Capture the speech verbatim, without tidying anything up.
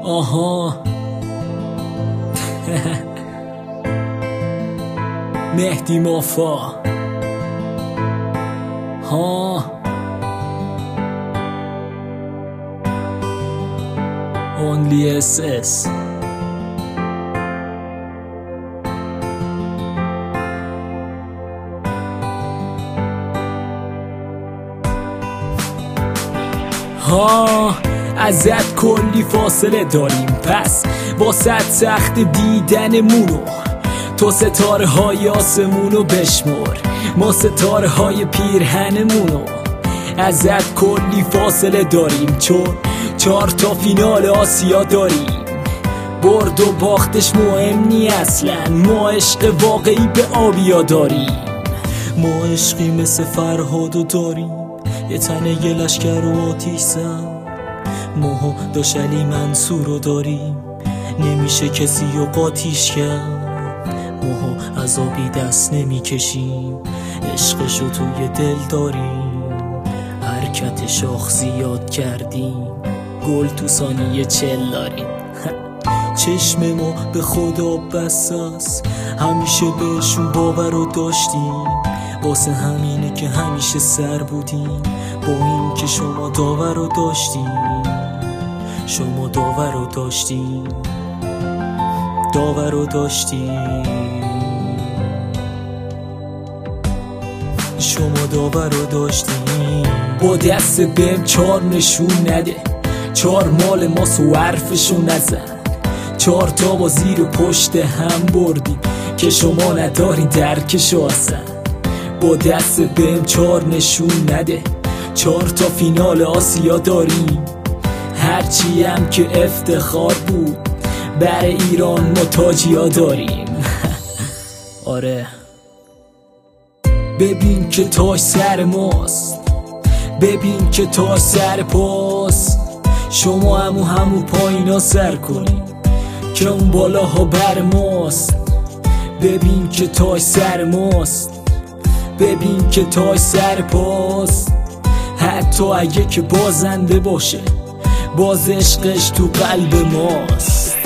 آها مهدی مافا ها Only اس اس ها ازت کلی فاصله داریم، پس واسه سخت دیدنمونو تو ستاره های آسمونو بشمر، ما ستاره های پیرهنمونو. ازت کلی فاصله داریم چون چهار تا فینال آسیا داریم، برد و باختش مهم نی اصلا، ما عشق واقعی به آبیا داریم. ما عشقی مثل فرهادو داریم، یه تنه یه لشکر و آتیش زن. ما داشت علی منصور رو داریم، نمیشه کسی رو قاطیش کرد. ما عذابی دست نمی کشیم، عشقشو توی دل داریم. حرکت شاخ زیاد کردیم، گل تو ثانیه چل داریم. چشم ما به خدا بساس، همیشه بهشون باور رو داشتیم. واسه همینه که همیشه سر بودیم، با این که شما داور رو داشتیم. شما داور رو داشتیم، داور رو داشتیم. شما داور رو داشتیم. با دست بهم چار نشون نده، چار مال ماست و حرفشو نزن. چار تا با زیر و پشت هم بردیم که شما ندارین درکشو اصلا. با دست بهم چار نشون نده، چار تا فینال آسیا داریم. هرچی هم که افتخار بود، برای ایران ما تاجیا داریم. آره ببین که تاج سر ماست، ببین که تاج سر پاست. شما همو همو پایینا سر کنیم که اون بالاها بر ماست. ببین که تاج سر ماست، ببین که تاج سر پاست. حتی اگه که بازنده باشه، باز عشقش تو قلب ماست.